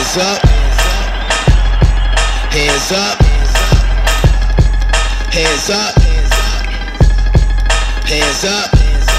Hands up. Hands up. Hands up. Hands up.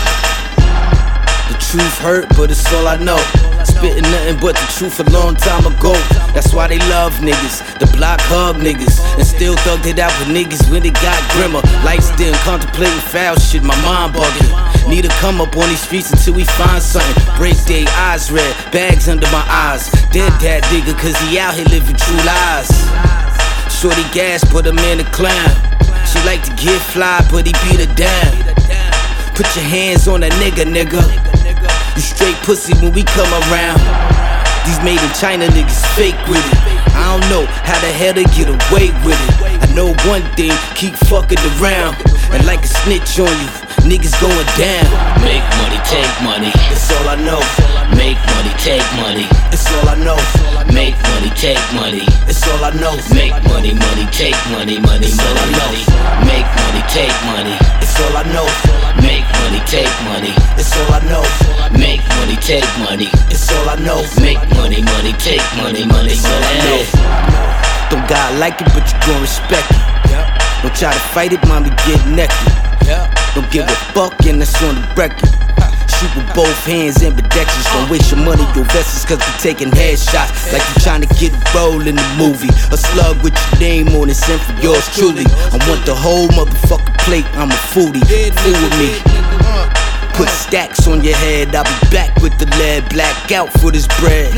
The truth hurt, but it's all I know. Spitting nothing but the truth a long time ago. That's why they love niggas, the block hug niggas, and still thugged it out with niggas when it got grimmer. Lights dim, contemplating foul shit, my mind bugging. Need to come up on these streets until we find something. Break their eyes red, bags under my eyes. Dead that nigga cause he out here living true lies. Shorty gas, put him in a clown. She like to get fly, but he beat her down. Put your hands on that nigga. You straight pussy when we come around. These made in China niggas fake with it. I don't know how the hell they get away with it. I know one thing, keep fucking around. And like a snitch on you, niggas going down. Make money, take money. It's all I know. Make money, take money. It's all I know. Make money, take money. It's all I know. Make money, money, take money, money, money, money. Make money, take money. It's all I know. Make money, take money. It's all I know. Make money, take money. It's all I know. Make money, money, take money, money, money. Don't God like it, but you gon' respect it. Don't try to fight it, mommy, get naked. Don't give a fuck, and that's on the record. Shoot with both hands, ambidextrous. Don't waste your money, your vessels, cause we taking headshots like you trying to get a role in the movie. A slug with your name on it, sent for yours truly. I want the whole motherfucking plate, I'm a foodie. Fool with me. Put stacks on your head, I'll be back with the lead. Black out for this bread.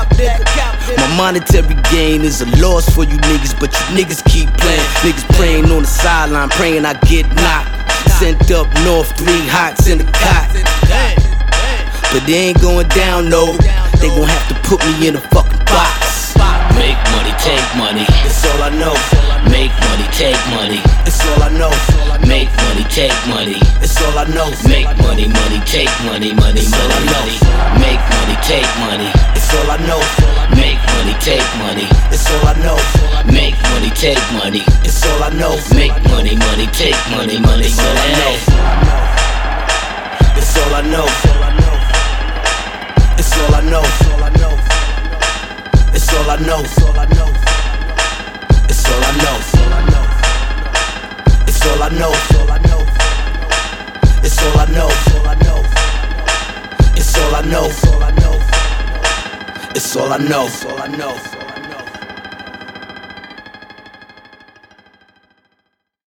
My monetary gain is a loss for you niggas, but you niggas keep playing. Niggas praying on the sideline, praying I get knocked. Sent up north, 3 hots in the cot. But they ain't going down, no. They gon' have to put me in a fucking box. Make money, take money. It's all I know. Make money, take money. It's all I know. Make money, take money. It's all I know. Make money, money, take money, money, money, money. Make money, take money. It's all I know. Make money, take money. It's all I know. Make money, take money. It's all I know. Make money, money, take money, money, money. It's all I know. It's all I know. It's all I know. It's all I know. It's all I know. It's all I know. It's all I know. It's all I know. It's all I know.